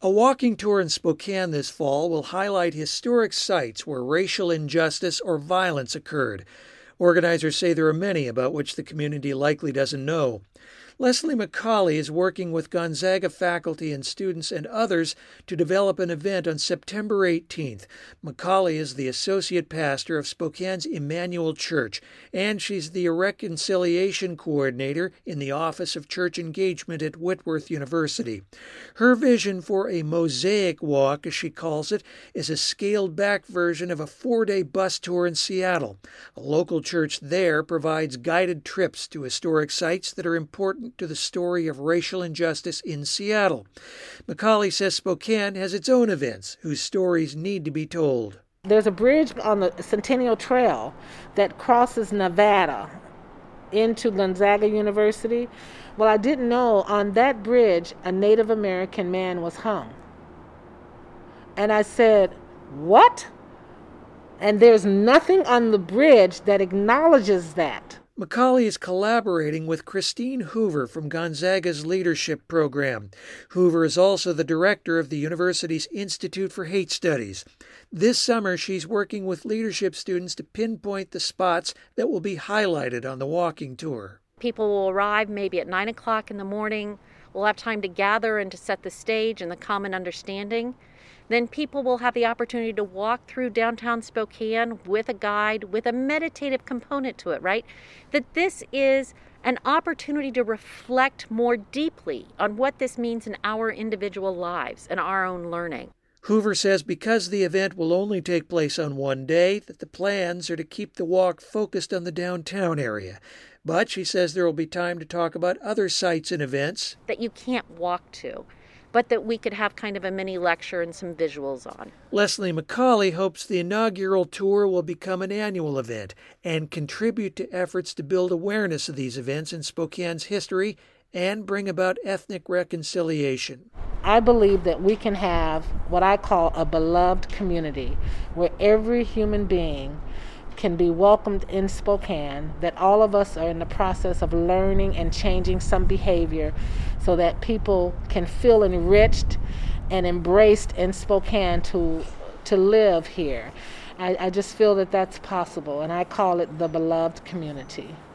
A walking tour in Spokane this fall will highlight historic sites where racial injustice or violence occurred. Organizers say there are many about which the community likely doesn't know. Leslie McCauley is working with Gonzaga faculty and students and others to develop an event on September 18th. McCauley is the associate pastor of Spokane's Emmanuel Church, and she's the reconciliation coordinator in the Office of Church Engagement at Whitworth University. Her vision for a mosaic walk, as she calls it, is a scaled-back version of a 4-day bus tour in Seattle. A local church there provides guided trips to historic sites that are important to the story of racial injustice in Seattle. McCauley says Spokane has its own events whose stories need to be told. There's a bridge on the Centennial Trail that crosses Nevada into Gonzaga University. Well, I didn't know on that bridge a Native American man was hung. And I said, "What?" And there's nothing on the bridge that acknowledges that. McCauley is collaborating with Christine Hoover from Gonzaga's leadership program. Hoover is also the director of the university's Institute for Hate Studies. This summer, she's working with leadership students to pinpoint the spots that will be highlighted on the walking tour. People will arrive maybe at 9 o'clock in the morning. We'll have time to gather and to set the stage and the common understanding. Then people will have the opportunity to walk through downtown Spokane with a guide, with a meditative component to it, right? That this is an opportunity to reflect more deeply on what this means in our individual lives and our own learning. Hoover says because the event will only take place on one day, that the plans are to keep the walk focused on the downtown area. But she says there will be time to talk about other sites and events that you can't walk to, but that we could have kind of a mini lecture and some visuals on. Leslie McCauley hopes the inaugural tour will become an annual event and contribute to efforts to build awareness of these events in Spokane's history and bring about ethnic reconciliation. I believe that we can have what I call a beloved community where every human being can be welcomed in Spokane, that all of us are in the process of learning and changing some behavior so that people can feel enriched and embraced in Spokane to live here. I just feel that that's possible, and I call it the beloved community.